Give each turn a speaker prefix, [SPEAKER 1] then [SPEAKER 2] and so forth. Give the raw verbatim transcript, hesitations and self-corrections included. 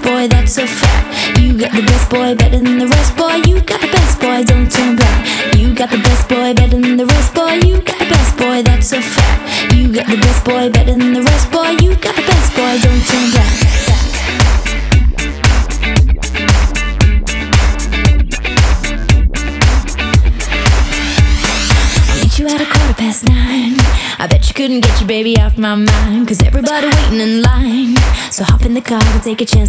[SPEAKER 1] boy, that's a fact. You got the best boy, better than the rest, boy. You got the best boy, don't turn back. You got the best boy, better than the rest, boy. You got the best boy, that's a fact. You got the best boy, better than the rest, boy. You got the best boy, don't turn back. You at a quarter past nine. I bet you couldn't get your baby off my mind, 'cause everybody waiting in line. So hop in the car, we'll take a chance.